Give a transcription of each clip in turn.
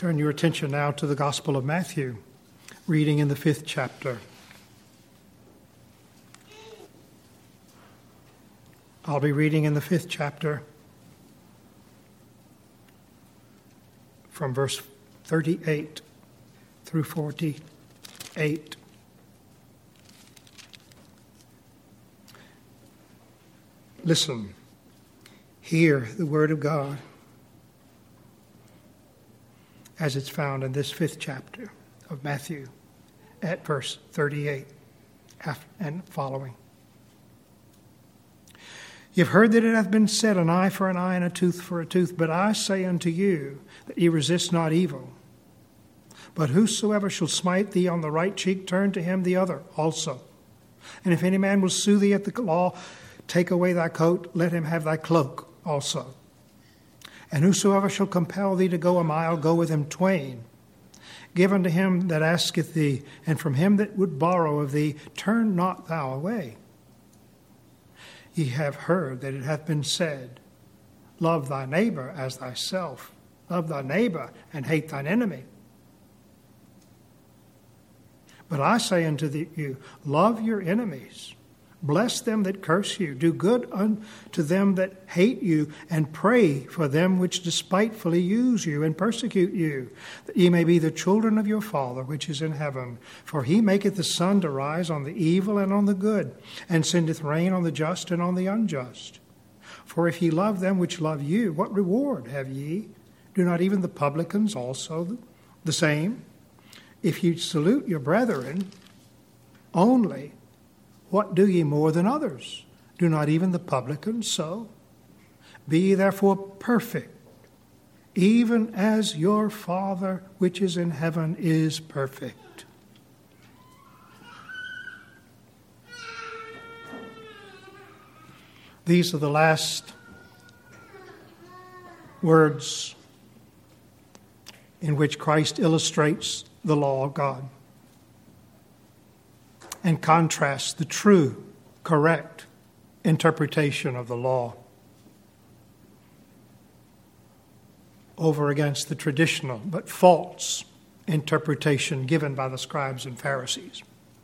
Turn your attention now to the Gospel of Matthew, reading in the 5th chapter. I'll be reading in the 5th chapter from verse 38 through 48. Listen, hear the word of God as it's found in this 5th chapter of Matthew at verse 38 and following. You've heard that it hath been said, an eye for an eye and a tooth for a tooth. But I say unto you, that ye resist not evil. But whosoever shall smite thee on the right cheek, turn to him the other also. And if any man will sue thee at the law, take away thy coat, let him have thy cloak also. And whosoever shall compel thee to go a mile, go with him twain. Give unto him that asketh thee, and from him that would borrow of thee, turn not thou away. Ye have heard that it hath been said, love thy neighbor as thyself. Love thy neighbor and hate thine enemy. But I say unto you, love your enemies. Bless them that curse you. Do good unto them that hate you, and pray for them which despitefully use you and persecute you, that ye may be the children of your Father which is in heaven. For he maketh the sun to rise on the evil and on the good, and sendeth rain on the just and on the unjust. For if ye love them which love you, what reward have ye? Do not even the publicans also the same? If ye salute your brethren only, what do ye more than others? Do not even the publicans so? Be ye therefore perfect, even as your Father which is in heaven is perfect. These are the last words in which Christ illustrates the law of God and contrasts the true, correct interpretation of the law over against the traditional but false interpretation given by the scribes and Pharisees.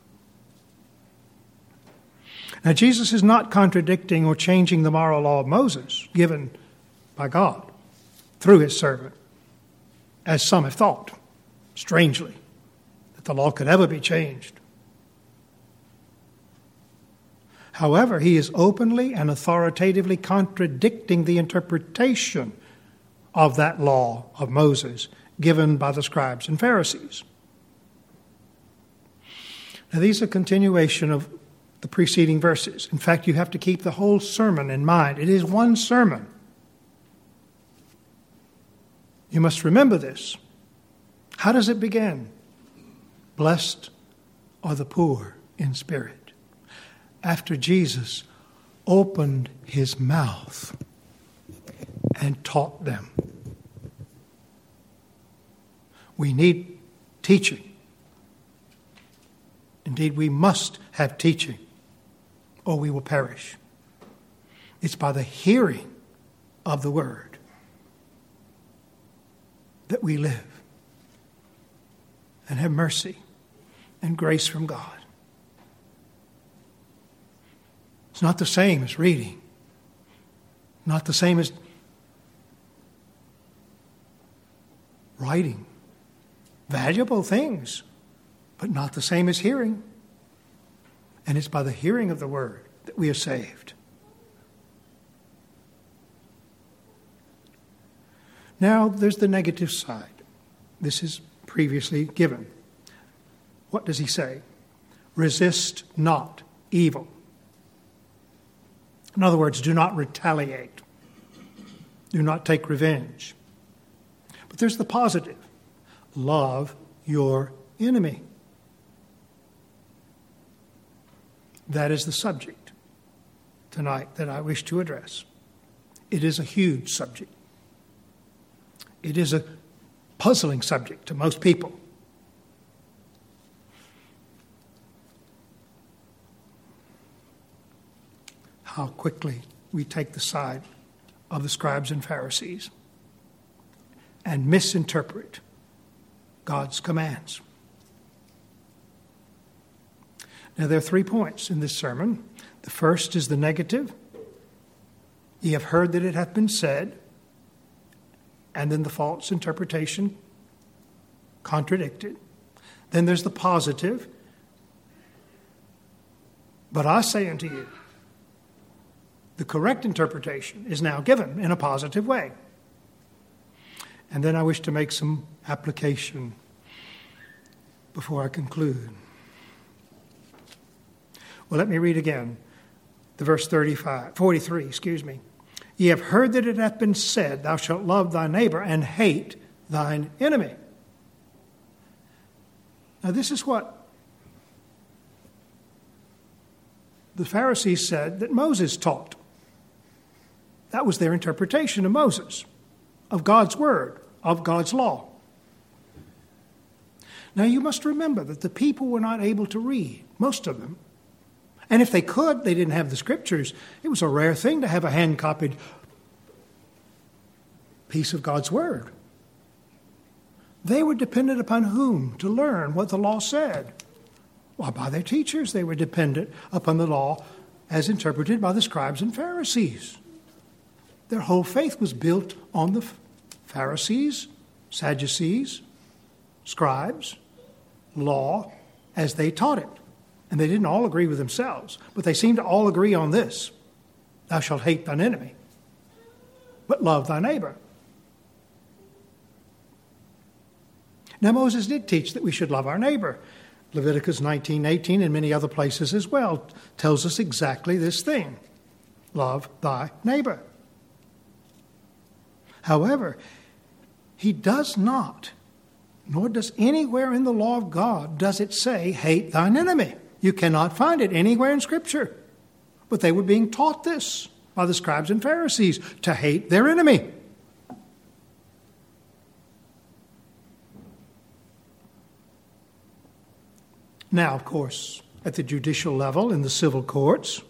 Now, Jesus is not contradicting or changing the moral law of Moses given by God through his servant, as some have thought, strangely, that the law could ever be changed. However, he is openly and authoritatively contradicting the interpretation of that law of Moses given by the scribes and Pharisees. Now, these are a continuation of the preceding verses. In fact, you have to keep the whole sermon in mind. It is one sermon. You must remember this. How does it begin? Blessed are the poor in spirit. After Jesus opened his mouth and taught them. We need teaching. Indeed, we must have teaching, or we will perish. It's by the hearing of the word that we live and have mercy and grace from God. It's not the same as reading. Not the same as writing. Valuable things, but not the same as hearing. And it's by the hearing of the word that we are saved. Now, there's the negative side. This is previously given. What does he say? Resist not evil. In other words, do not retaliate. Do not take revenge. But there's the positive. Love your enemy. That is the subject tonight that I wish to address. It is a huge subject. It is a puzzling subject to most people. How quickly we take the side of the scribes and Pharisees and misinterpret God's commands. Now, there are 3 points in this sermon. The first is the negative. Ye have heard that it hath been said, and then the false interpretation contradicted. Then there's the positive. But I say unto you, the correct interpretation is now given in a positive way. And then I wish to make some application before I conclude. Well, let me read again the verse 43. Ye have heard that it hath been said, thou shalt love thy neighbor and hate thine enemy. Now, this is what the Pharisees said that Moses taught. That was their interpretation of Moses, of God's word, of God's law. Now, you must remember that the people were not able to read, most of them. And if they could, they didn't have the scriptures. It was a rare thing to have a hand-copied piece of God's word. They were dependent upon whom to learn what the law said? Well, by their teachers. They were dependent upon the law as interpreted by the scribes and Pharisees. Their whole faith was built on the Pharisees, Sadducees, scribes, law, as they taught it. And they didn't all agree with themselves, but they seemed to all agree on this. Thou shalt hate thine enemy, but love thy neighbor. Now, Moses did teach that we should love our neighbor. Leviticus 19:18 and many other places as well tells us exactly this thing. Love thy neighbor. However, he does not, nor does anywhere in the law of God, does it say, hate thine enemy. You cannot find it anywhere in Scripture. But they were being taught this by the scribes and Pharisees, to hate their enemy. Now, of course, at the judicial level, in the civil courts,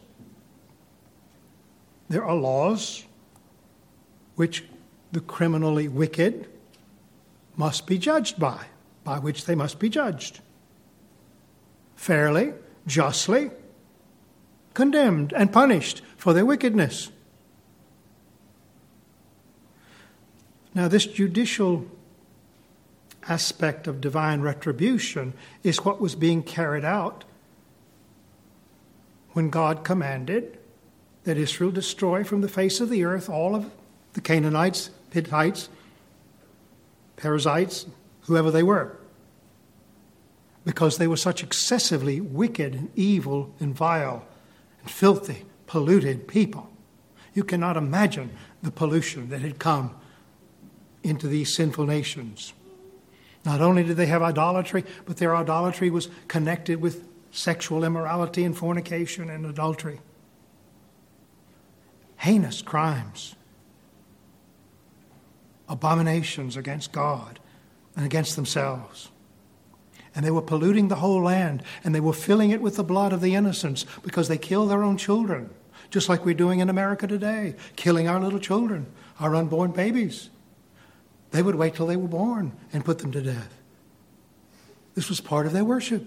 there are laws which the criminally wicked must be judged by which they must be judged. Fairly, justly, condemned and punished for their wickedness. Now, this judicial aspect of divine retribution is what was being carried out when God commanded that Israel destroy from the face of the earth all of the Canaanites, Hittites, Perizzites, whoever they were, because they were such excessively wicked and evil and vile and filthy, polluted people. You cannot imagine the pollution that had come into these sinful nations. Not only did they have idolatry, but their idolatry was connected with sexual immorality and fornication and adultery. Heinous crimes, abominations against God and against themselves. And they were polluting the whole land, and they were filling it with the blood of the innocents because they killed their own children, just like we're doing in America today, killing our little children, our unborn babies. They would wait till they were born and put them to death. This was part of their worship.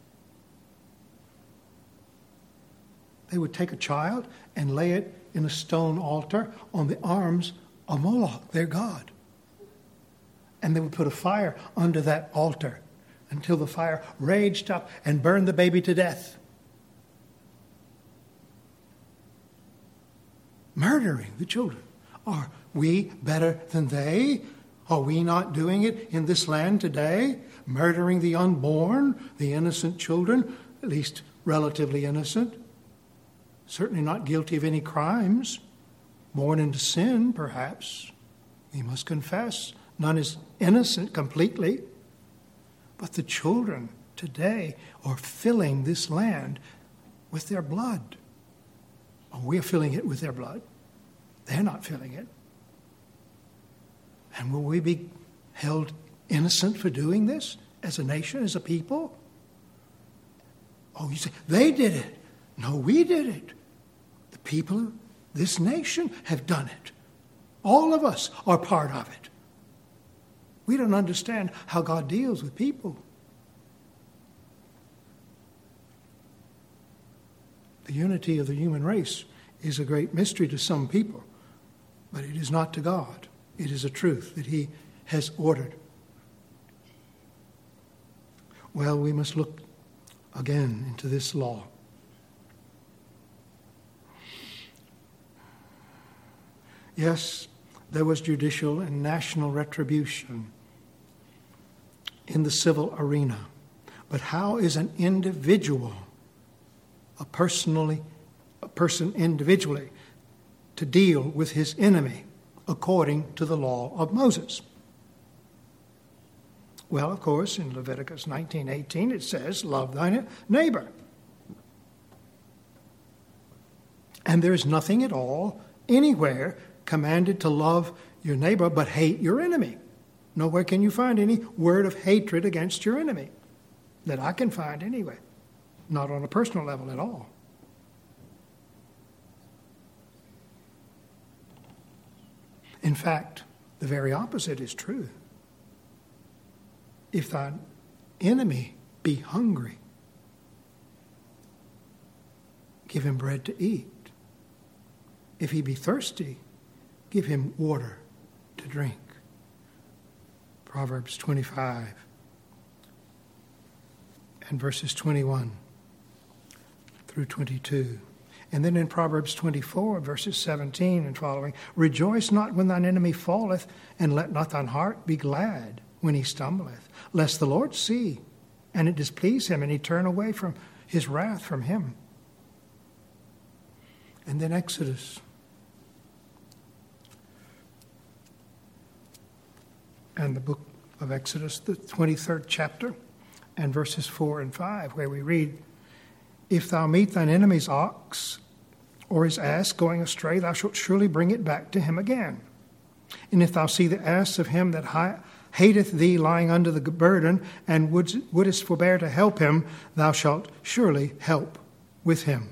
They would take a child and lay it in a stone altar on the arms of Moloch, their god. And they would put a fire under that altar until the fire raged up and burned the baby to death. Murdering the children. Are we better than they? Are we not doing it in this land today? Murdering the unborn, the innocent children, at least relatively innocent. Certainly not guilty of any crimes. Born into sin, perhaps. We must confess. None is innocent completely. But the children today are filling this land with their blood. Oh, we're filling it with their blood. They're not filling it. And will we be held innocent for doing this as a nation, as a people? Oh, you say, they did it. No, we did it. The people of this nation have done it. All of us are part of it. We don't understand how God deals with people. The unity of the human race is a great mystery to some people, but it is not to God. It is a truth that He has ordered. Well, we must look again into this law. Yes, there was judicial and national retribution in the civil arena. But how is an individual, a person individually, to deal with his enemy according to the law of Moses? Well, of course, in Leviticus 19:18 it says, love thy neighbor. And there is nothing at all, anywhere, commanded to love your neighbor but hate your enemy. Nowhere can you find any word of hatred against your enemy that I can find anyway. Not on a personal level at all. In fact, the very opposite is true. If thine enemy be hungry, give him bread to eat. If he be thirsty, give him water to drink. Proverbs 25 and verses 21 through 22. And then in Proverbs 24, verses 17 and following, rejoice not when thine enemy falleth, and let not thine heart be glad when he stumbleth, lest the Lord see, and it displease him, and he turn away from his wrath from him. And then Exodus. And the book of Exodus, the 23rd chapter, and verses 4 and 5, where we read, if thou meet thine enemy's ox or his ass going astray, thou shalt surely bring it back to him again. And if thou see the ass of him that hateth thee lying under the burden, and wouldest forbear to help him, thou shalt surely help with him.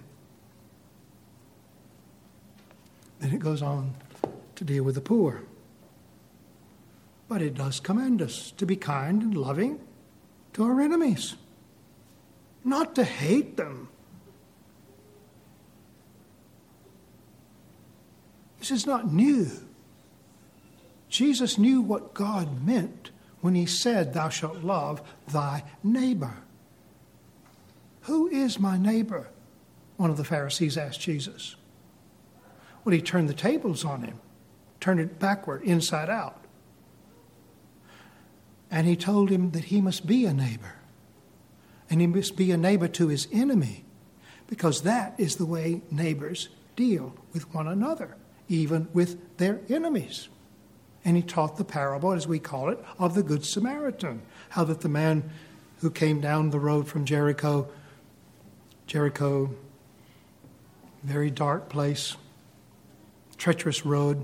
Then it goes on to deal with the poor. But it does command us to be kind and loving to our enemies, not to hate them. This is not new. Jesus knew what God meant when he said, thou shalt love thy neighbor. Who is my neighbor? One of the Pharisees asked Jesus. Well, he turned the tables on him, turned it backward, inside out. And he told him that he must be a neighbor. And he must be a neighbor to his enemy, because that is the way neighbors deal with one another, even with their enemies. And he taught the parable, as we call it, of the Good Samaritan. How that the man who came down the road from Jericho, very dark place, treacherous road,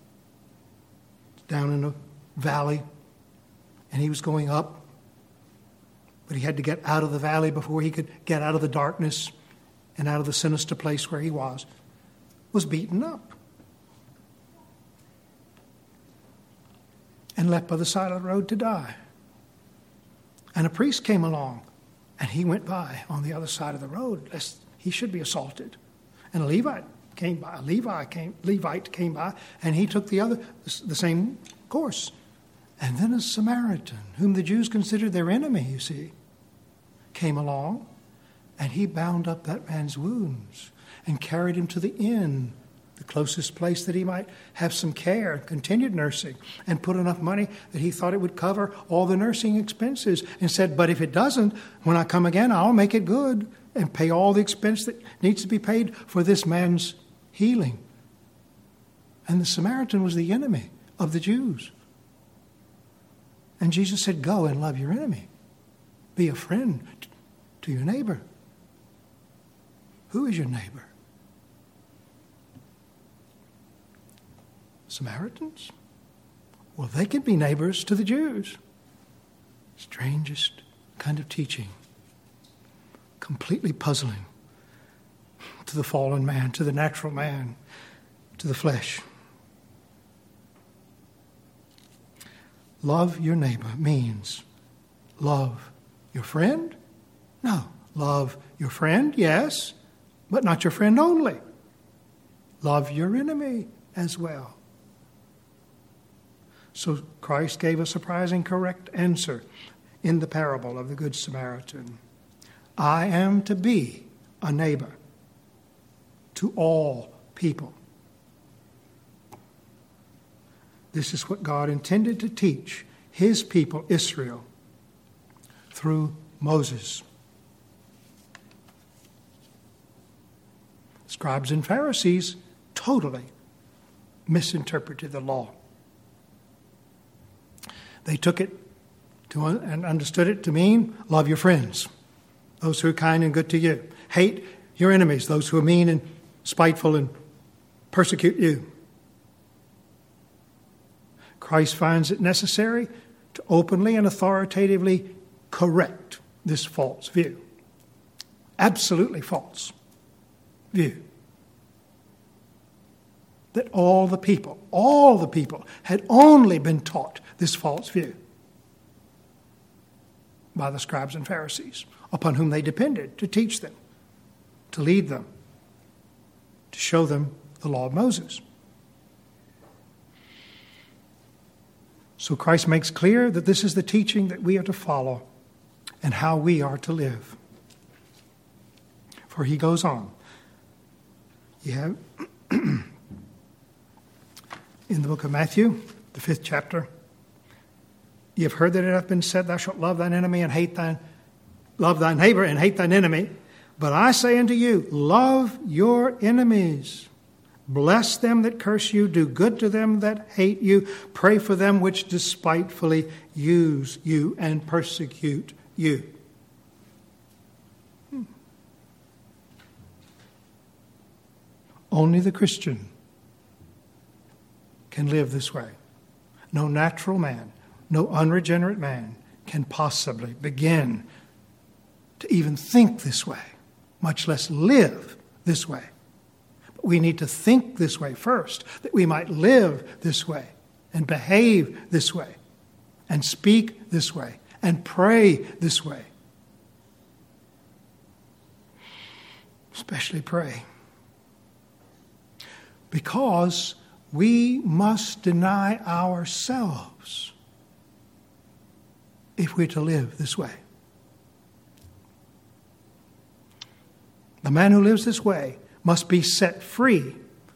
down in a valley, and he was going up, but he had to get out of the valley before he could get out of the darkness and out of the sinister place where he was beaten up and left by the side of the road to die. And a priest came along, and he went by on the other side of the road, lest he should be assaulted. And a Levite came by, and he took the same course. And then a Samaritan, whom the Jews considered their enemy, you see, came along, and he bound up that man's wounds and carried him to the inn, the closest place that he might have some care and continued nursing, and put enough money that he thought it would cover all the nursing expenses, and said, but if it doesn't, when I come again, I'll make it good and pay all the expense that needs to be paid for this man's healing. And the Samaritan was the enemy of the Jews. And Jesus said, go and love your enemy. Be a friend to your neighbor. Who is your neighbor? Samaritans? Well, they could be neighbors to the Jews. Strangest kind of teaching. Completely puzzling to the fallen man, to the natural man, to the flesh. love your neighbor means love your friend? No. Love your friend, yes, but not your friend only. Love your enemy as well. So Christ gave a surprising correct answer in the parable of the Good Samaritan. I am to be a neighbor to all people. This is what God intended to teach his people, Israel, through Moses. Scribes and Pharisees totally misinterpreted the law. They took it and understood it to mean love your friends, those who are kind and good to you. Hate your enemies, those who are mean and spiteful and persecute you. Christ finds it necessary to openly and authoritatively correct this false view. Absolutely false view. That all the people had only been taught this false view by the scribes and Pharisees, upon whom they depended to teach them, to lead them, to show them the law of Moses. So Christ makes clear that this is the teaching that we are to follow and how we are to live. For he goes on. You have in the book of Matthew, the 5th chapter, you have heard that it hath been said, thou shalt love thine enemy and love thy neighbor and hate thine enemy. But I say unto you, love your enemies. Bless them that curse you. Do good to them that hate you. Pray for them which despitefully use you and persecute you. Only the Christian can live this way. No natural man, no unregenerate man can possibly begin to even think this way, much less live this way. But we need to think this way first, that we might live this way and behave this way and speak this way and pray this way. Especially pray. Because we must deny ourselves if we're to live this way. The man who lives this way must be set free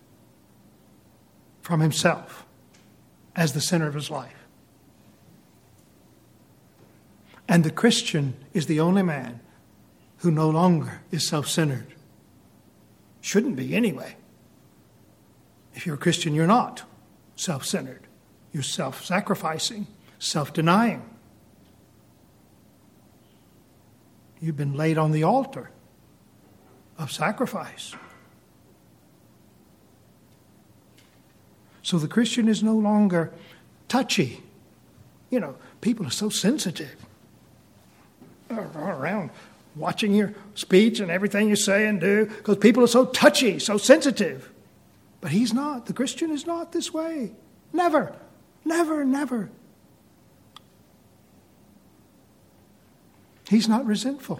from himself as the center of his life. And the Christian is the only man who no longer is self-centered. Shouldn't be anyway. If you're a Christian, you're not self-centered. You're self-sacrificing, self-denying. You've been laid on the altar of sacrifice. So the Christian is no longer touchy. You know, people are so sensitive. They're around watching your speech and everything you say and do because people are so touchy, so sensitive. But he's not. The Christian is not this way. Never, never, never. He's not resentful.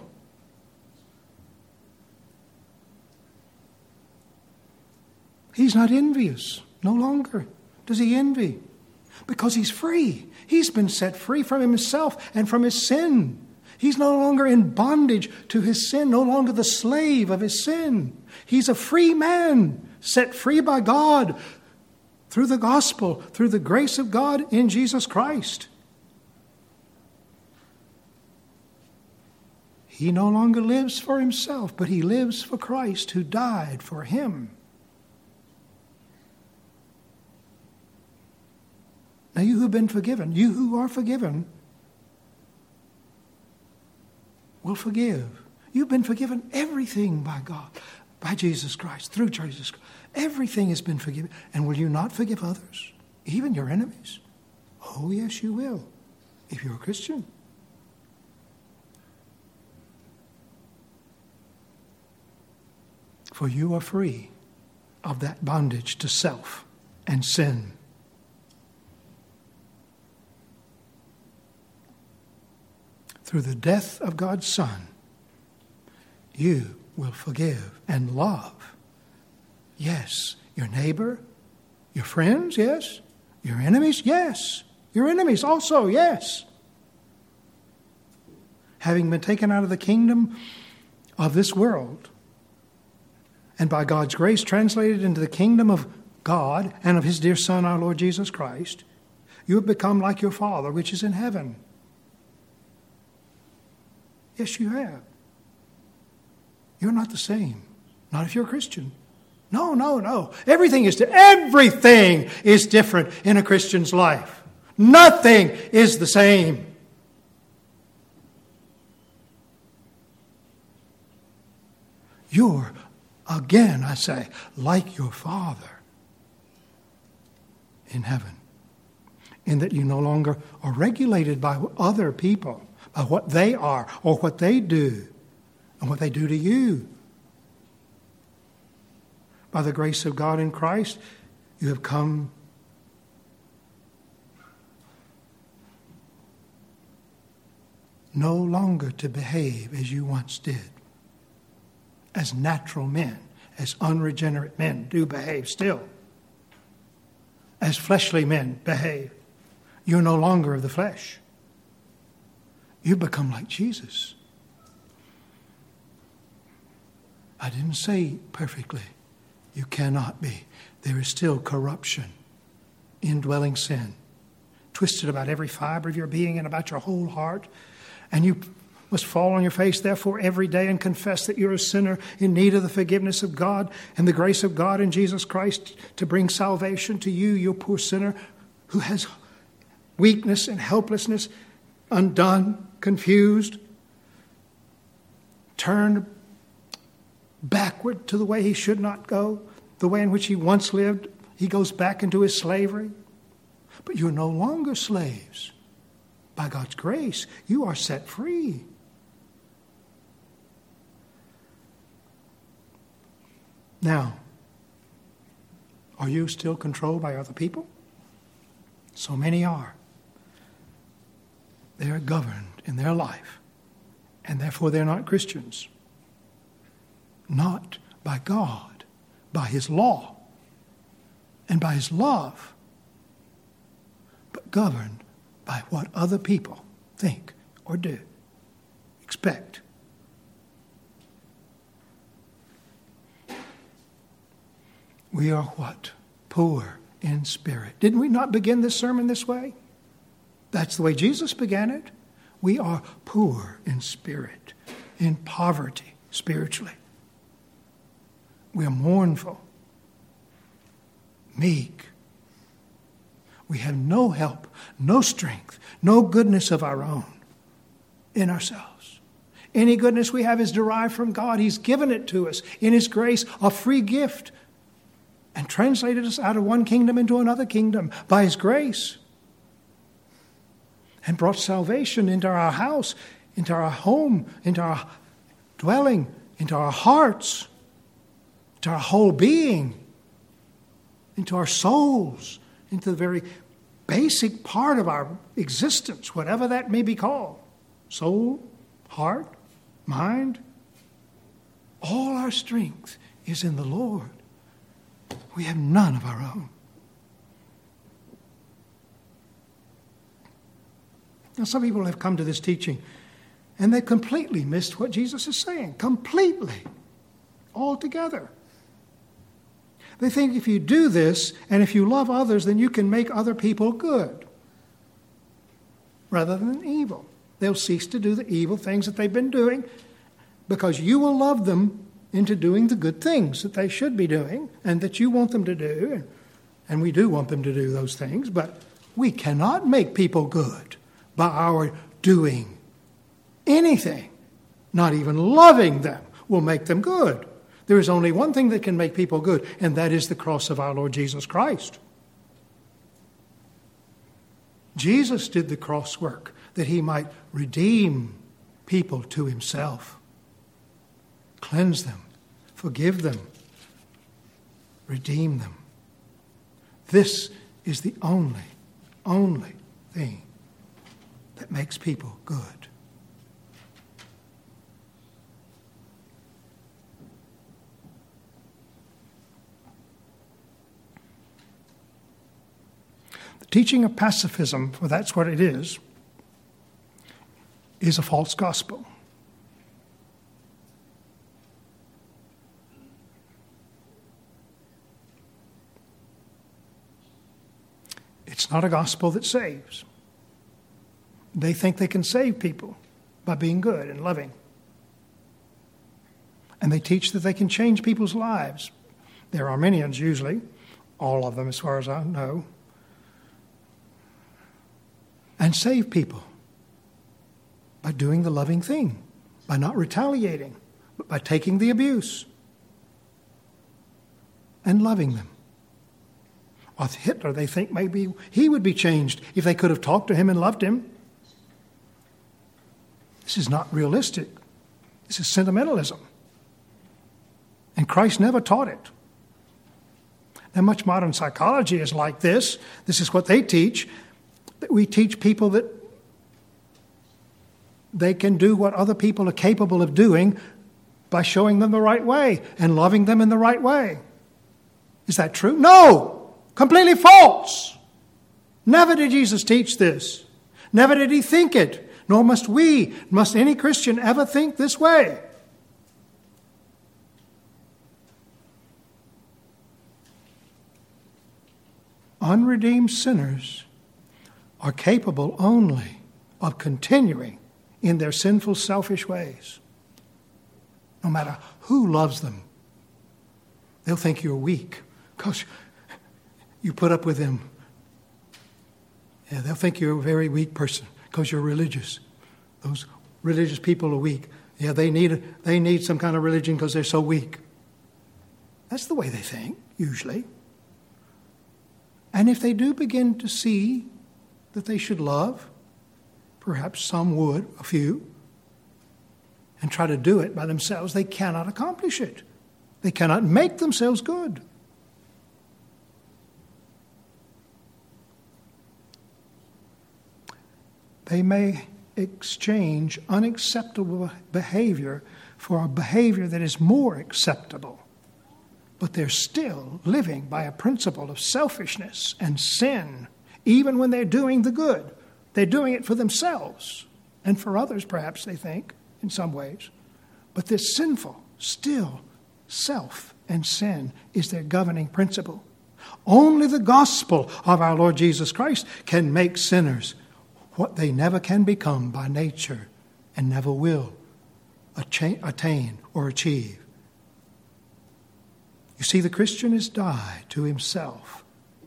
He's not envious. No longer does he envy. Because he's free. He's been set free from himself and from his sin. He's no longer in bondage to his sin, no longer the slave of his sin. He's a free man, set free by God through the gospel, through the grace of God in Jesus Christ. He no longer lives for himself, but he lives for Christ who died for him. Now you who've been forgiven, you who are forgiven, will forgive. You've been forgiven everything by God, by Jesus Christ, through Jesus Christ. Everything has been forgiven. And will you not forgive others, even your enemies? Oh, yes, you will, if you're a Christian. For you are free of that bondage to self and sin. through the death of God's Son, you will forgive and love. Yes, your neighbor, your friends, yes. Your enemies, yes. Your enemies also, yes. Having been taken out of the kingdom of this world, and by God's grace translated into the kingdom of God and of His dear Son, our Lord Jesus Christ, you have become like your Father which is in heaven. Yes, you have. You're not the same. Not if you're a Christian. No. Everything is different in a Christian's life. Nothing is the same. You're, again, I say, like your Father in heaven, in that you no longer are regulated by other people, by what they are or what they do and what they do to you. By the grace of God in Christ, you have come no longer to behave as you once did, as natural men, as unregenerate men do behave still, as fleshly men behave. You're no longer of the flesh. You become like Jesus. I didn't say perfectly. You cannot be. There is still corruption, indwelling sin, twisted about every fiber of your being and about your whole heart. And you must fall on your face, therefore, every day and confess that you're a sinner in need of the forgiveness of God and the grace of God in Jesus Christ to bring salvation to you, you poor sinner who has weakness and helplessness, undone, confused, turned backward to the way he should not go, the way in which he once lived. He goes back into his slavery. But you're no longer slaves. By God's grace, you are set free. Now, are you still controlled by other people? So many are. They are governed in their life, and therefore they're not Christians. Not by God, by His law, and by His love, but governed by what other people think or do, expect. We are what? Poor in spirit. Didn't we not begin this sermon this way? That's the way Jesus began it. We are poor in spirit, in poverty spiritually. We are mournful, meek. We have no help, no strength, no goodness of our own in ourselves. Any goodness we have is derived from God. He's given it to us in His grace, a free gift, and translated us out of one kingdom into another kingdom by His grace, and brought salvation into our house, into our home, into our dwelling, into our hearts, into our whole being, into our souls, into the very basic part of our existence, whatever that may be called. Soul, heart, mind. All our strength is in the Lord. We have none of our own. Now, some people have come to this teaching and they completely missed what Jesus is saying. Completely. Altogether. They think if you do this and if you love others, then you can make other people good rather than evil. They'll cease to do the evil things that they've been doing because you will love them into doing the good things that they should be doing and that you want them to do. And we do want them to do those things, but we cannot make people good by our doing anything. Not even loving them will make them good. There is only one thing that can make people good, and that is the cross of our Lord Jesus Christ. Jesus did the cross work that He might redeem people to Himself, cleanse them, forgive them, redeem them. This is the only thing that makes people good. teaching of pacifism, for that's what it is a false gospel. It's not a gospel that saves. They think they can save people by being good and loving. And they teach that they can change people's lives. They're Arminians usually, all of them as far as I know, and save people by doing the loving thing, by not retaliating, but by taking the abuse and loving them. With Hitler, they think maybe he would be changed if they could have talked to him and loved him. This is not realistic. This is sentimentalism. And Christ never taught it. Now, much modern psychology is like this. This is what they teach. We teach people that they can do what other people are capable of doing by showing them the right way and loving them in the right way. Is that true? No! Completely false! Never did Jesus teach this. Never did he think it. Nor must any Christian ever think this way. Unredeemed sinners are capable only of continuing in their sinful, selfish ways. No matter who loves them, they'll think you're weak because you put up with them. Yeah, they'll think you're a very weak person because you're religious. Those religious people are weak. Yeah, they need some kind of religion because they're so weak. That's the way they think, usually. And if they do begin to see that they should love, perhaps some would, a few, and try to do it by themselves, they cannot accomplish it. They cannot make themselves good. They may exchange unacceptable behavior for a behavior that is more acceptable, but they're still living by a principle of selfishness and sin, even when they're doing the good. They're doing it for themselves and for others, perhaps, they think, in some ways. But this sinful, still, self and sin is their governing principle. Only the gospel of our Lord Jesus Christ can make sinners what they never can become by nature and never will attain or achieve. You see, the Christian is died to himself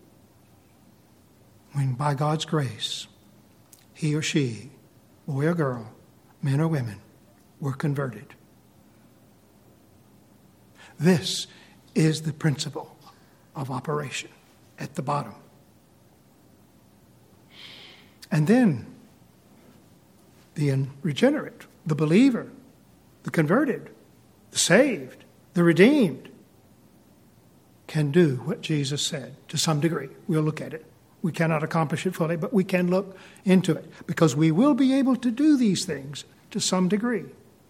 when by God's grace he or she, boy or girl, men or women, were converted. This is the principle of operation at the bottom. And then the regenerate, the believer, the converted, the saved, the redeemed can do what Jesus said to some degree. We'll look at it. We cannot accomplish it fully, but we can look into it because we will be able to do these things to some degree.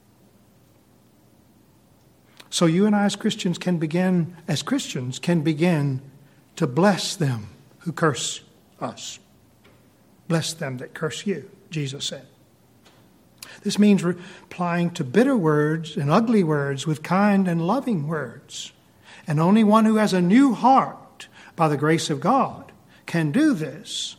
So you and I as Christians can begin to bless them who curse us. Bless them that curse you, Jesus said. This means replying to bitter words and ugly words with kind and loving words. And only one who has a new heart by the grace of God can do this.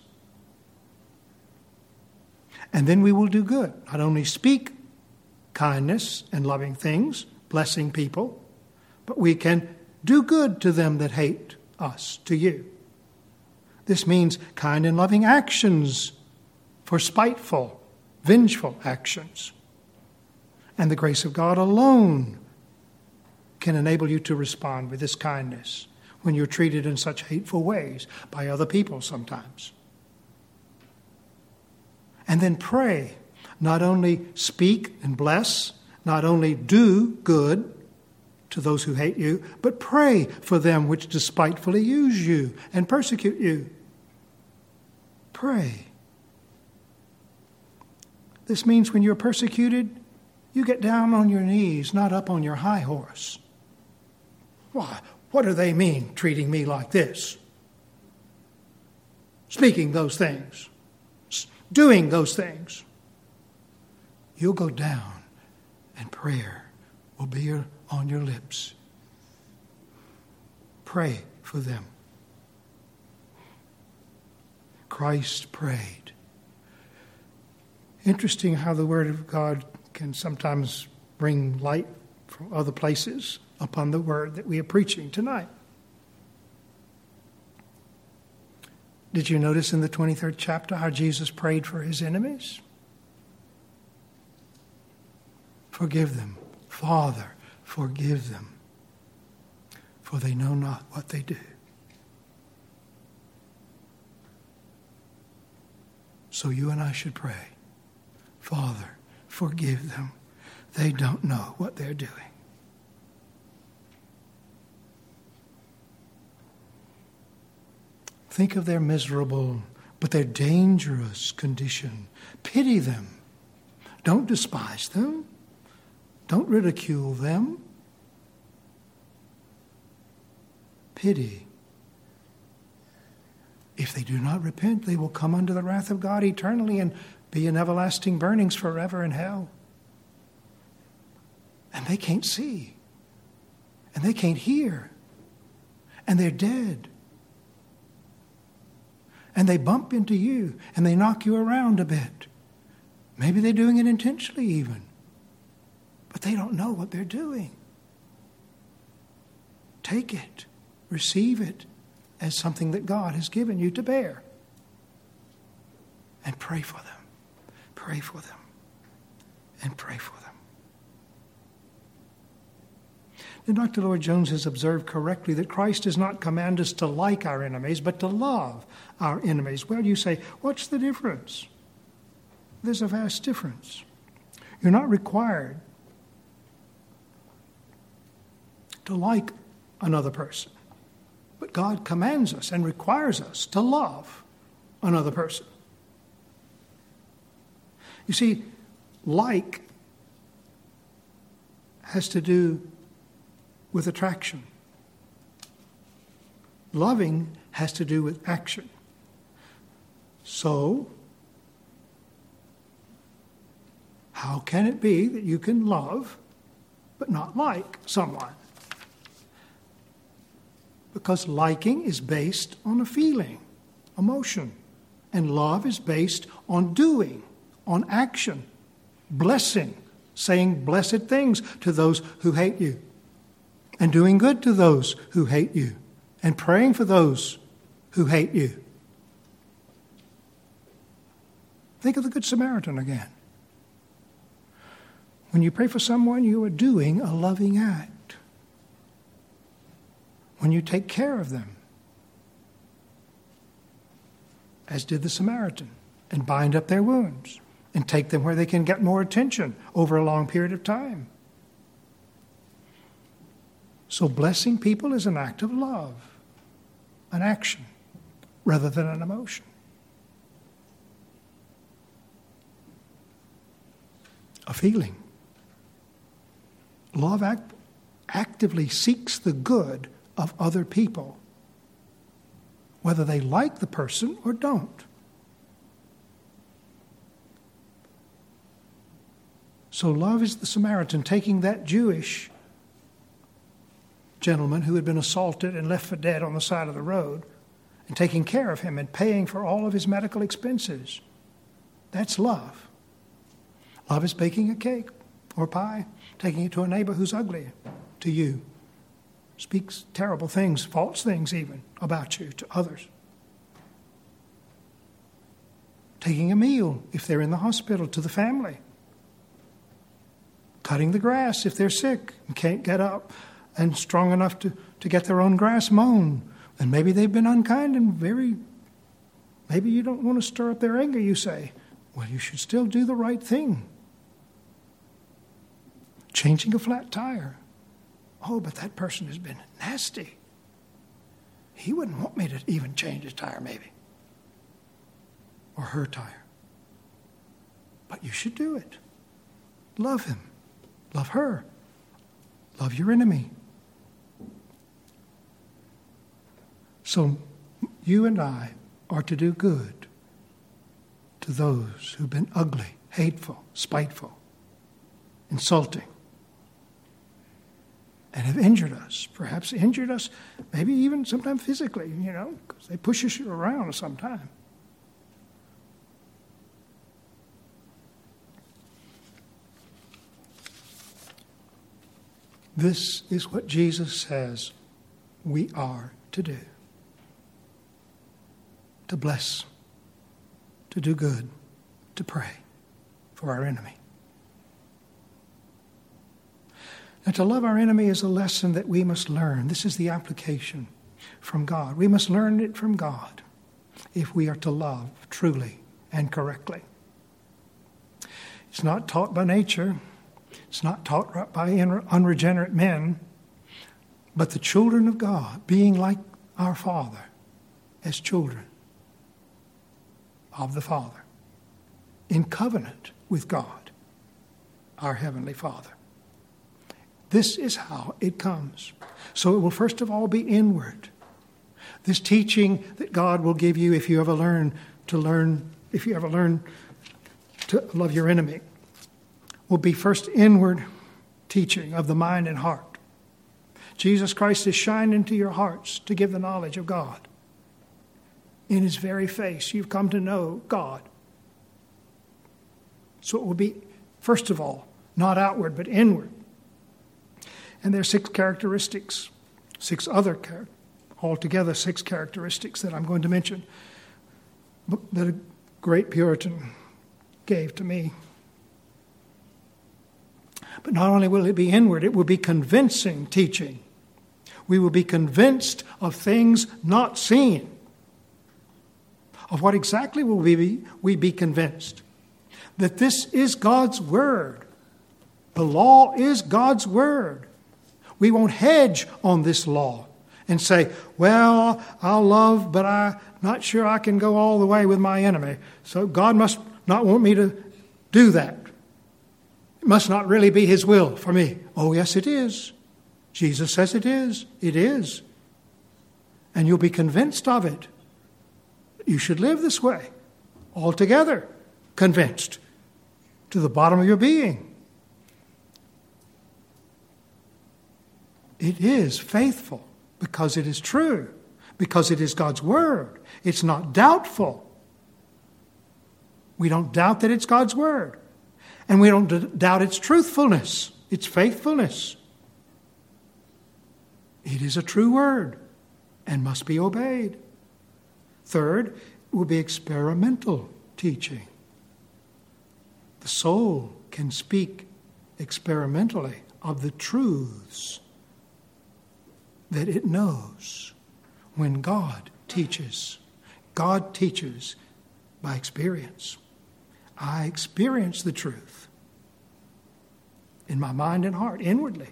And then we will do good. Not only speak kindness and loving things, blessing people, but we can do good to them that hate us, to you. This means kind and loving actions for spiteful, vengeful actions. And the grace of God alone can enable you to respond with this kindness when you're treated in such hateful ways by other people sometimes. And then pray. Not only speak and bless, not only do good to those who hate you, but pray for them which despitefully use you and persecute you. Pray. This means when you're persecuted, you get down on your knees, not up on your high horse. Why, what do they mean treating me like this? speaking those things, doing those things, you'll go down and prayer will be on your lips. Pray for them. Christ prayed. Interesting how the Word of God can sometimes bring light from other places upon the Word that we are preaching tonight. Did you notice in the 23rd chapter how Jesus prayed for his enemies? Forgive them. Father, forgive them, for they know not what they do. So you and I should pray, Father, forgive them. They don't know what they're doing. Think of their miserable, but their dangerous condition. Pity them. Don't despise them. Don't ridicule them. Pity. If they do not repent, they will come under the wrath of God eternally and be in everlasting burnings forever in hell. And they can't see. And they can't hear. And they're dead. And they bump into you and they knock you around a bit. Maybe they're doing it intentionally even. But they don't know what they're doing. Take it. Receive it as something that God has given you to bear. And pray for them. Pray for them. And pray for them. And Dr. Lloyd-Jones has observed correctly that Christ does not command us to like our enemies, but to love our enemies. Well, you say, what's the difference? There's a vast difference. You're not required to like another person, but God commands us and requires us to love another person. You see, like has to do with attraction. Loving has to do with action. So, how can it be that you can love but not like someone? Because liking is based on a feeling, emotion, and love is based on doing, on action, blessing, saying blessed things to those who hate you, and doing good to those who hate you, and praying for those who hate you. Think of the Good Samaritan again. When you pray for someone, you are doing a loving act. When you take care of them, as did the Samaritan, and bind up their wounds, and take them where they can get more attention over a long period of time. So blessing people is an act of love, an action, rather than an emotion. A feeling. Love actively seeks the good of other people, whether they like the person or don't. So love is the Samaritan taking that Jewish gentleman who had been assaulted and left for dead on the side of the road and taking care of him and paying for all of his medical expenses. That's love. Love is baking a cake or pie, taking it to a neighbor who's ugly to you, speaks terrible things, false things even, about you to others. Taking a meal if they're in the hospital to the family. Cutting the grass if they're sick and can't get up and strong enough to get their own grass mown. And maybe they've been unkind and maybe you don't want to stir up their anger, you say. Well, you should still do the right thing. Changing a flat tire. Oh, but that person has been nasty. He wouldn't want me to even change his tire, maybe. Or her tire. But you should do it. Love him. Love her. Love your enemy. So you and I are to do good to those who've been ugly, hateful, spiteful, insulting, and have injured us, perhaps injured us, maybe even sometimes physically, because they push us around sometimes. This is what Jesus says we are to do. To bless, to do good, to pray for our enemy. Now, to love our enemy is a lesson that we must learn. This is the application from God. We must learn it from God if we are to love truly and correctly. It's not taught by nature. It's not taught by unregenerate men. But the children of God, being like our Father, as children of the Father, in covenant with God, our Heavenly Father. This is how it comes. So it will first of all be inward. This teaching that God will give you if you ever learn to love your enemy will be first inward teaching of the mind and heart. Jesus Christ has shined into your hearts to give the knowledge of God. In his very face, you've come to know God. So it will be, first of all, not outward, but inward. And there are 6 characteristics, 6 altogether 6 characteristics that I'm going to mention that a great Puritan gave to me. But not only will it be inward, it will be convincing teaching. We will be convinced of things not seen. Of what exactly will we be convinced? That this is God's Word. The law is God's Word. We won't hedge on this law and say, well, I'll love, but I'm not sure I can go all the way with my enemy. So God must not want me to do that. It must not really be his will for me. Oh, yes, it is. Jesus says it is. It is. And you'll be convinced of it. You should live this way. Altogether convinced. To the bottom of your being. It is faithful because it is true. Because it is God's Word. It's not doubtful. We don't doubt that it's God's Word. And we don't doubt its truthfulness, its faithfulness. It is a true word and must be obeyed. Third, it will be experimental teaching. The soul can speak experimentally of the truths that it knows when God teaches. God teaches by experience. I experience the truth in my mind and heart, inwardly.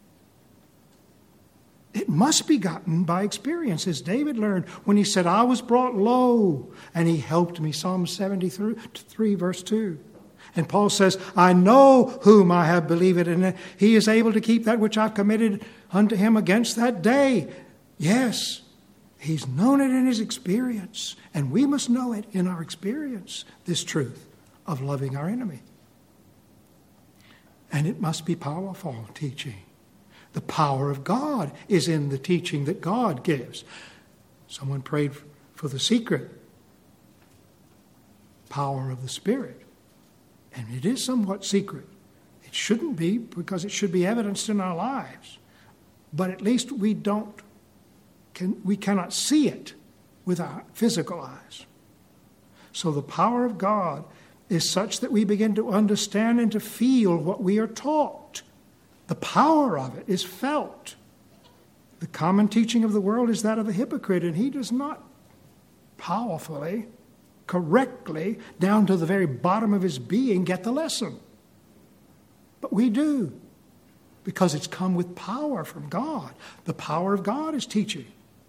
It must be gotten by experience, as David learned when he said, I was brought low, and he helped me, Psalm 73, verse 2. And Paul says, I know whom I have believed, and he is able to keep that which I've committed unto him against that day. Yes, he's known it in his experience, and we must know it in our experience, this truth of loving our enemy. And it must be powerful teaching. The power of God is in the teaching that God gives. Someone prayed for the secret power of the Spirit. And it is somewhat secret. It shouldn't be, because it should be evidenced in our lives. But at least we cannot see it with our physical eyes. So the power of God is such that we begin to understand and to feel what we are taught. The power of it is felt. The common teaching of the world is that of a hypocrite, and he does not powerfully, correctly, down to the very bottom of his being, get the lesson. But we do, because it's come with power from God. The power of God is teaching.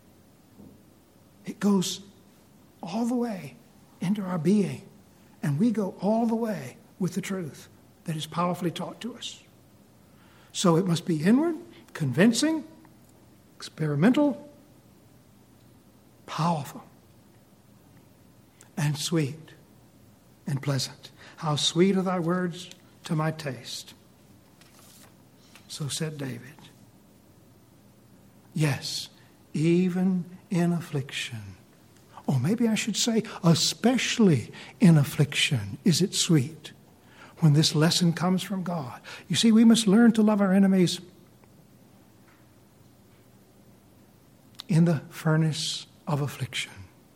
It goes all the way into our being, and we go all the way with the truth that is powerfully taught to us. So it must be inward, convincing, experimental, powerful. and sweet and pleasant. How sweet are thy words to my taste. So said David. Yes, even in affliction. Or maybe I should say, especially in affliction, is it sweet when this lesson comes from God. You see, we must learn to love our enemies in the furnace of affliction.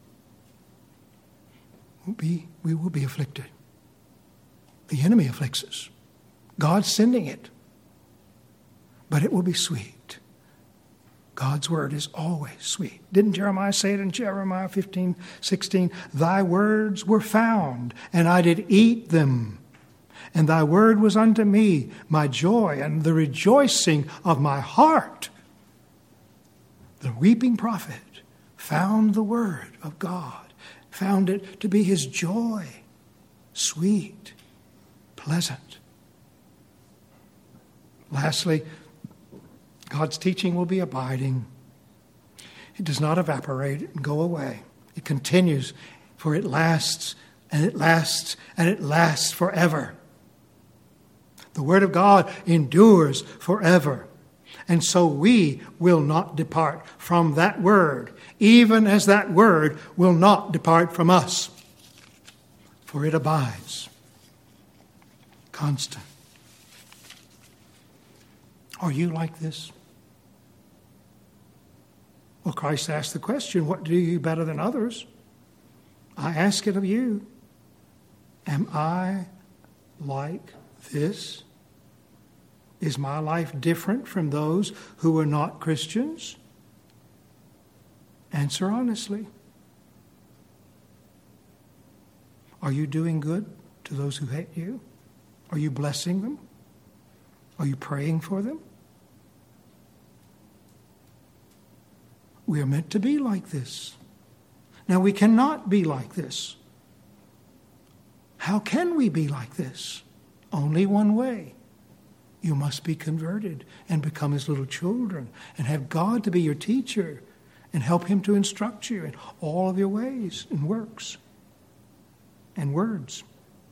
We will be afflicted. The enemy afflicts us. God's sending it. But it will be sweet. God's word is always sweet. Didn't Jeremiah say it in Jeremiah 15:16? Thy words were found, and I did eat them. And thy word was unto me my joy and the rejoicing of my heart. The weeping prophet found the word of God, found it to be his joy, sweet, pleasant. Lastly, God's teaching will be abiding. It does not evaporate and go away. It continues, for it lasts, and it lasts, and it lasts forever. The word of God endures forever. And so we will not depart from that word, even as that word will not depart from us. For it abides, constant. Are you like this? Well, Christ asked the question, what do you better than others? I ask it of you. Am I like this? Is my life different from those who are not Christians? Answer honestly. Are you doing good to those who hate you? Are you blessing them? Are you praying for them? We are meant to be like this. Now, we cannot be like this. How can we be like this? Only one way. You must be converted and become his little children and have God to be your teacher and help him to instruct you in all of your ways and works and words.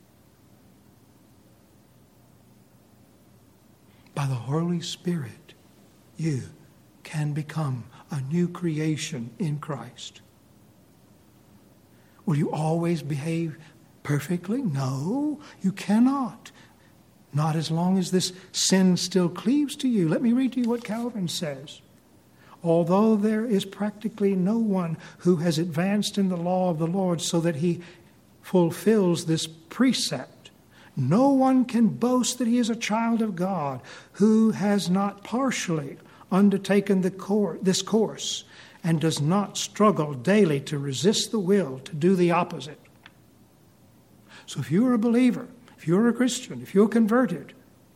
By the Holy Spirit, you can become a new creation in Christ. Will you always behave perfectly? No, you cannot. Not as long as this sin still cleaves to you. Let me read to you what Calvin says. Although there is practically no one who has advanced in the law of the Lord so that he fulfills this precept, no one can boast that he is a child of God who has not partially undertaken this course and does not struggle daily to resist the will to do the opposite. So if you are a believer, if you're a Christian, if you're converted,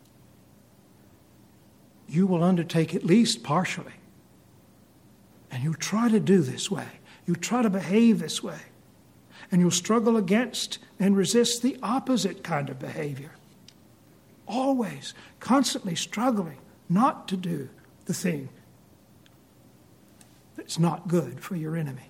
you will undertake at least partially. And you'll try to do this way. You'll try to behave this way. And you'll struggle against and resist the opposite kind of behavior. Always, constantly struggling not to do the thing that's not good for your enemy.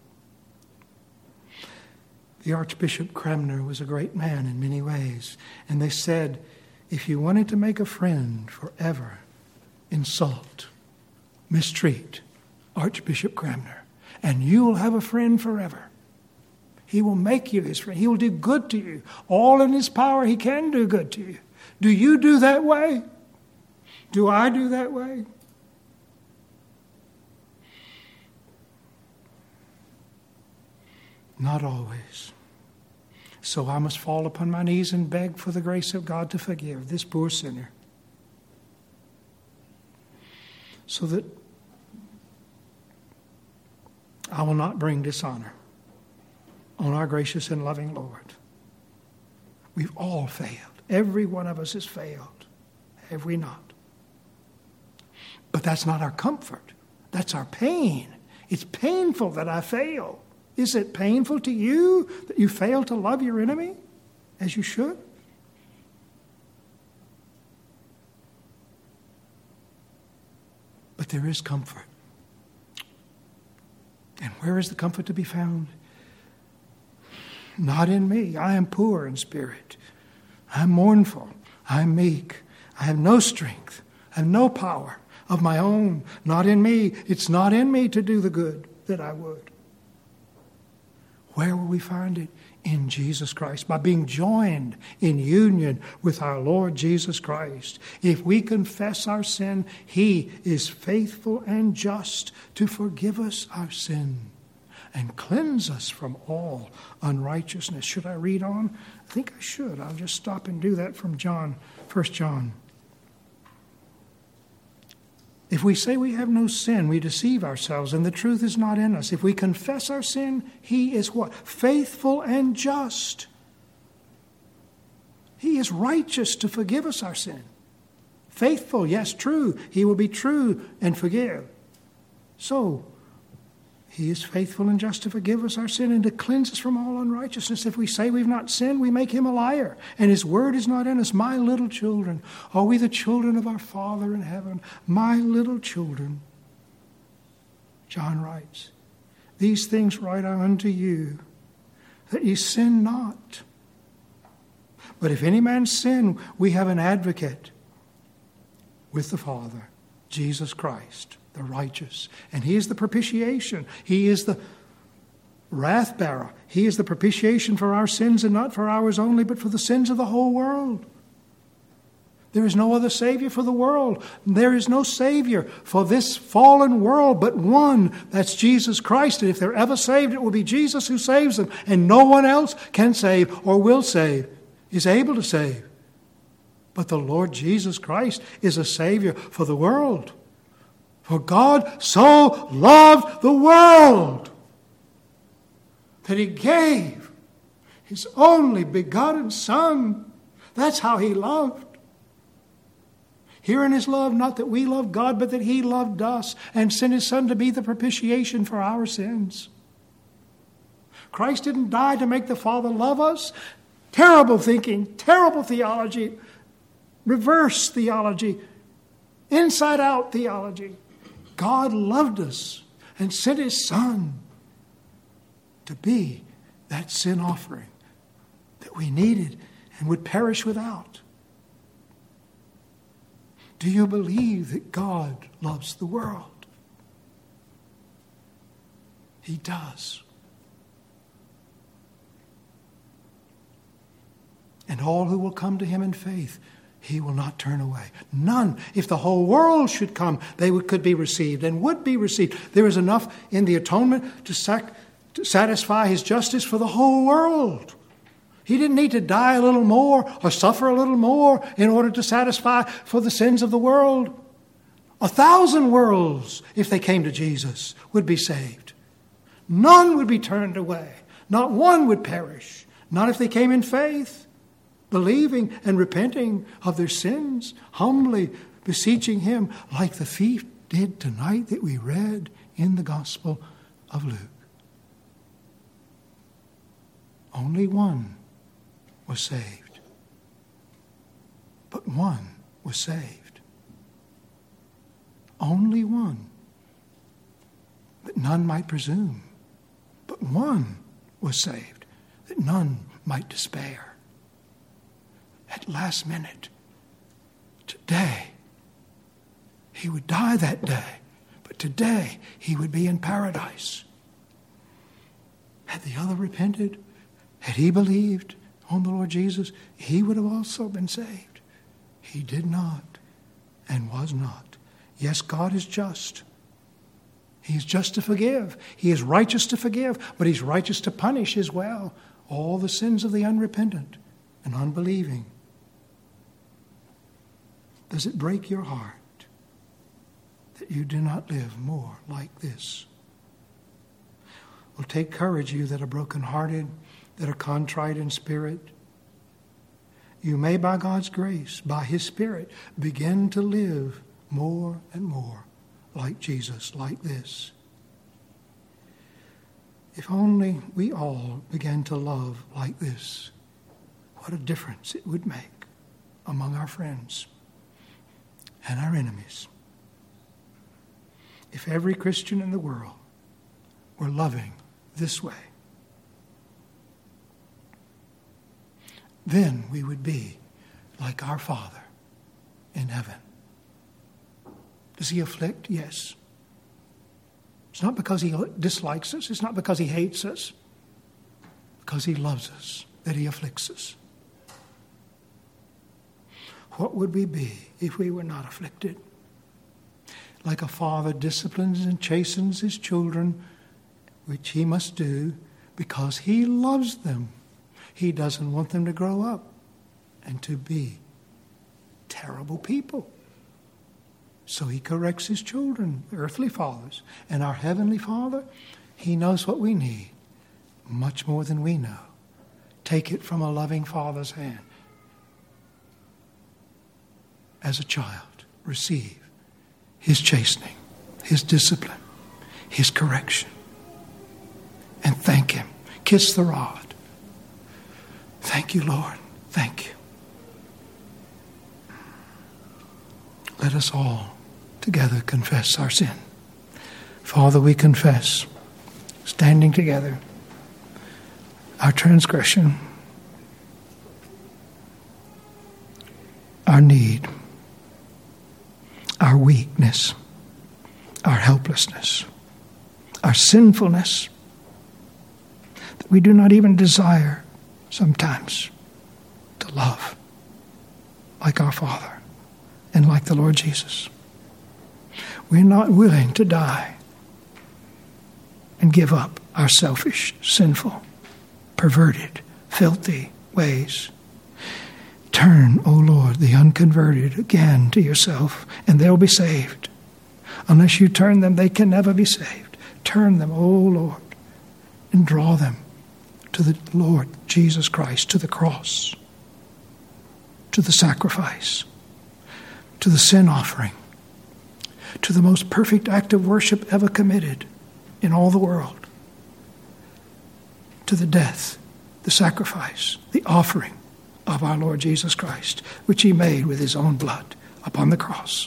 The Archbishop Cranmer was a great man in many ways. And they said, if you wanted to make a friend forever, insult, mistreat Archbishop Cranmer, and you will have a friend forever. He will make you his friend. He will do good to you. All in his power, he can do good to you. Do you do that way? Do I do that way? Not always. So I must fall upon my knees and beg for the grace of God to forgive this poor sinner, so that I will not bring dishonor on our gracious and loving Lord. We've all failed. Every one of us has failed. Have we not? But that's not our comfort. That's our pain. It's painful that I fail. Is it painful to you that you fail to love your enemy as you should? But there is comfort. And where is the comfort to be found? Not in me. I am poor in spirit. I am mournful. I am meek. I have no strength. I have no power of my own. Not in me. It's not in me to do the good that I would. Where will we find it? In Jesus Christ, by being joined in union with our Lord Jesus Christ. If we confess our sin, He is faithful and just to forgive us our sin and cleanse us from all unrighteousness. Should I read on? I think I should. I'll just stop and do that from 1 John. If we say we have no sin, we deceive ourselves, and the truth is not in us. If we confess our sin, He is what? Faithful and just. He is righteous to forgive us our sin. Faithful, yes, true. He will be true and forgive. So, He is faithful and just to forgive us our sin and to cleanse us from all unrighteousness. If we say we've not sinned, we make Him a liar, and His word is not in us. My little children, are we the children of our Father in heaven? My little children. John writes, these things write I unto you, that ye sin not. But if any man sin, we have an advocate with the Father, Jesus Christ, the righteous. And He is the propitiation. He is the wrath bearer. He is the propitiation for our sins, and not for ours only, but for the sins of the whole world. There is no other Savior for the world. There is no Savior for this fallen world but one. That's Jesus Christ. And if they're ever saved, it will be Jesus who saves them. And no one else can save or will save, is able to save. But the Lord Jesus Christ is a Savior for the world. For God so loved the world that He gave His only begotten Son. That's how He loved. Herein is love, not that we love God, but that He loved us and sent His Son to be the propitiation for our sins. Christ didn't die to make the Father love us. Terrible thinking, terrible theology, reverse theology, inside-out theology. God loved us and sent His Son to be that sin offering that we needed and would perish without. Do you believe that God loves the world? He does. And all who will come to Him in faith, He will not turn away. None. If the whole world should come, they could be received and would be received. There is enough in the atonement to satisfy His justice for the whole world. He didn't need to die a little more or suffer a little more in order to satisfy for the sins of the world. 1,000 worlds, if they came to Jesus, would be saved. None would be turned away. Not one would perish. Not if they came in faith, believing and repenting of their sins, humbly beseeching Him like the thief did tonight that we read in the Gospel of Luke. Only one was saved. But one was saved. Only one. That none might presume. But one was saved. That none might despair. At last minute, today, he would die that day. But today, he would be in paradise. Had the other repented, had he believed on the Lord Jesus, he would have also been saved. He did not and was not. Yes, God is just. He is just to forgive. He is righteous to forgive, but He's righteous to punish as well all the sins of the unrepentant and unbelieving. Does it break your heart that you do not live more like this? Well, take courage, you that are brokenhearted, that are contrite in spirit. You may, by God's grace, by His Spirit, begin to live more and more like Jesus, like this. If only we all began to love like this, what a difference it would make among our friends and our enemies. If every Christian in the world were loving this way, then we would be like our Father in heaven. Does he afflict? Yes. It's not because he dislikes us. It's not because he hates us. Because he loves us that he afflicts us. What would we be if we were not afflicted? Like a father disciplines and chastens his children, which he must do because he loves them. He doesn't want them to grow up and to be terrible people. So he corrects his children, earthly fathers. And our heavenly Father, he knows what we need much more than we know. Take it from a loving Father's hand. As a child, receive his chastening, his discipline, his correction. And thank him. Kiss the rod. Thank you, Lord. Thank you. Let us all together confess our sin. Father, we confess, standing together, our transgression, our need, our weakness, our helplessness, our sinfulness, that we do not even desire sometimes to love like our Father and like the Lord Jesus. We're not willing to die and give up our selfish, sinful, perverted, filthy ways. Turn, O Lord, the unconverted again to yourself, and they'll be saved. Unless you turn them, they can never be saved. Turn them, O Lord, and draw them to the Lord Jesus Christ, to the cross, to the sacrifice, to the sin offering, to the most perfect act of worship ever committed in all the world, to the death, the sacrifice, the offering of our Lord Jesus Christ, which he made with his own blood upon the cross,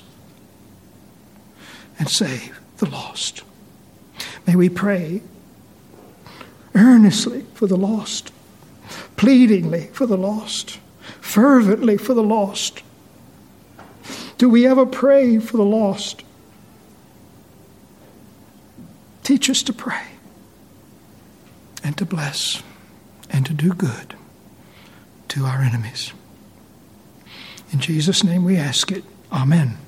and save the lost. May we pray earnestly for the lost, pleadingly for the lost, fervently for the lost. Do we ever pray for the lost? Teach us to pray and to bless and to do good to our enemies. In Jesus' name we ask it. Amen.